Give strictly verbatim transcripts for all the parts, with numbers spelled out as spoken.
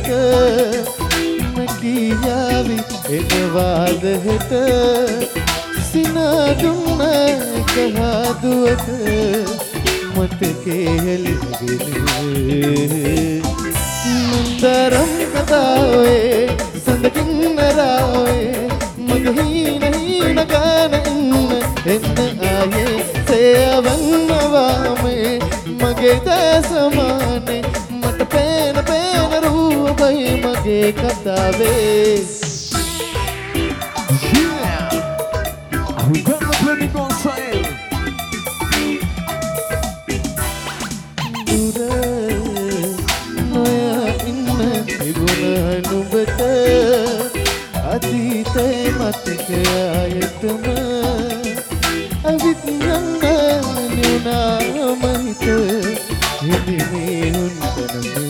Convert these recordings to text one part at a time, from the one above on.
දුවක මගියාවි එනවාද හෙට සිනාදුන්න කහදුවක මතකේ හෙලිගෙන මුන්දරම් කතාවේ සඳකින් නරාවේ මගේ හීන හීන ගාන ඉන්න එන්න ආයේ සේවන්නවාමේ මගේ දසමානේ මට පේන පේන රූපයි මගේ කතාවේ We got the plenty on sale. Noya inna iguna nubata adite matke ayatma avitnanna nyuna mahita hidime untaname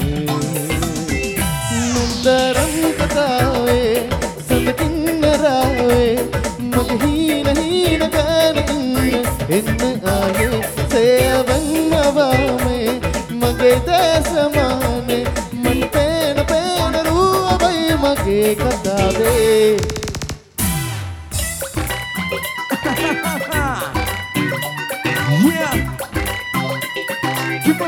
mundaram katawe sandinnarawe magheena heena kana enna aaye sevannawame mage dasamane man pena pena ruwai mage katave Yeah. Keep on.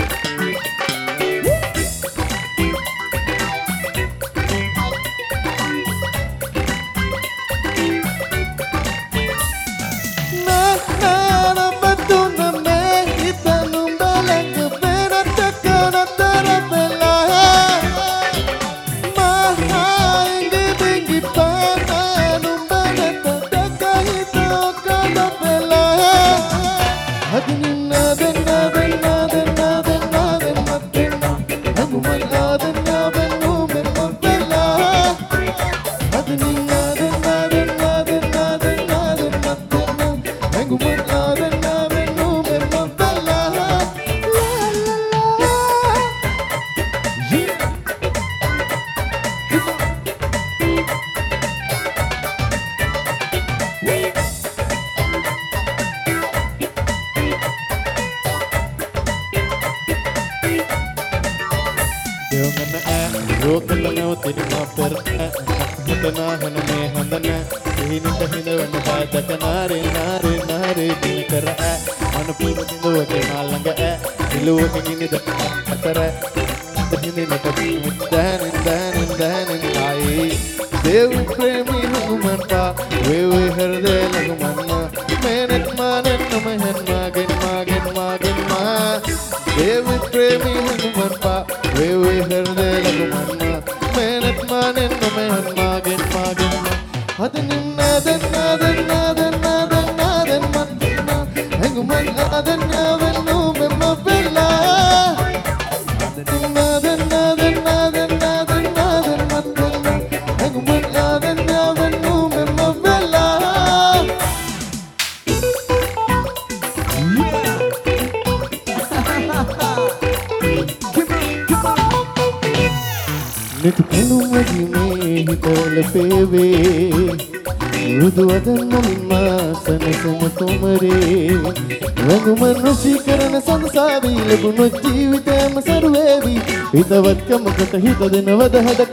හිතවත්කමකට හිත දෙනවද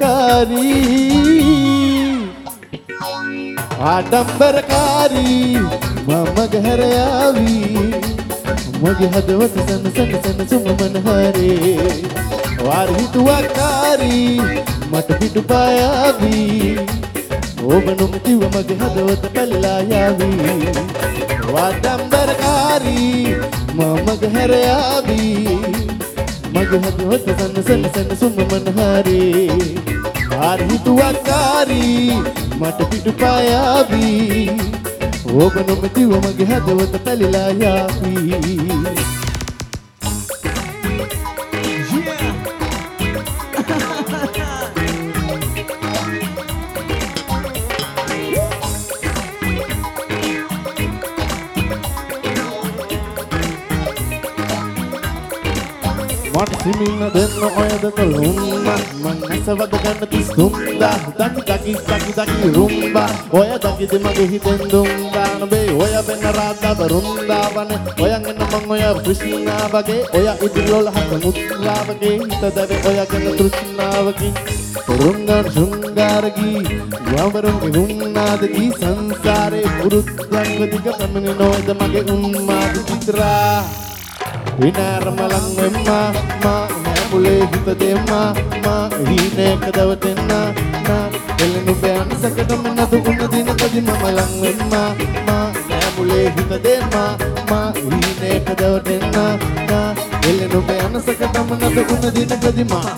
හදකාරී ආඩම්බරකාරී මම ගැහැර යාවී මගේ හදවත සන සන සන සුමමන හරේ වාර හිතුවක්කාරී මට පිටුපායාවී ඔබ නොමැතිව මගේ හදවත පැලලා යාවී ආඩම්බරකාරී මම ගැහැර යාවී මගේ හදවත සන සන සන සුමමන හරේ වාර හිතුවක්කාරී මට පිටුපායාවී ඔබ නොමැතිව මගේ හදවත පැලලා යාවී මට හිමින දෙන්න ඔය දෙතලුම්ම මං ඇසවද ගන්න තිස් තුන්දා දකි දකි දකි දකි රුම්බා ඔය දකිද මගේ හිතෙන් දුම් දාන බේ ඔය වෙන රාදා බරුන්දාවන ඔයන් එන්න මං ඔය කෘෂ්ණා වගේ ඔය ඉදිරිවල හත මුත්ලා වගේ හිත දැවේ ඔය ගැන තෘෂ්ණාවකින් රුංගන් ශෘංගාරගී වවරුන්ගේ වුන්නාදකී සංසාරේ පුරුද්දන් වදික පැමිණි නොයද මගේ උන්මාද චිත්‍රා විනාරමලන් වෙම්මා මා නැඹුලේ හිත දෙම්මා මා හීනේක දවටෙන්න නා එළනු බෑන් සකටම නතු උන්න දිනකදි මම ලං වෙම්මා මා නැඹුලේ හිත දෙම්මා මා හීනේක දවටෙන්න නා එළනු බෑන් සකටම නතු උන්න දිනකදි මා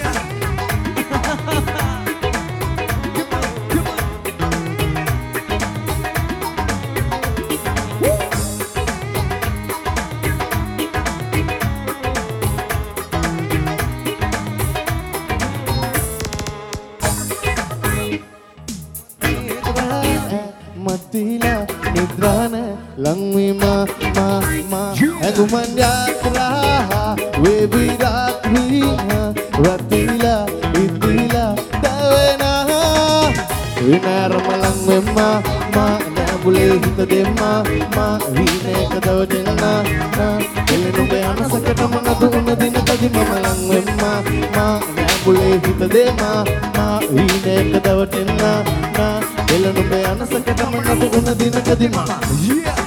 Matila nidrana langwima ma ma aguman yatra we biratri ratila itila tawena winarma langwima ma nabule hita demma ma hine kadawadenna na elenu be anasakata manadu unadina kadi mama langwima ma nabule hita demma ma hine kadawadenna na elenu be anasakata manadu unadina kadi mama yeah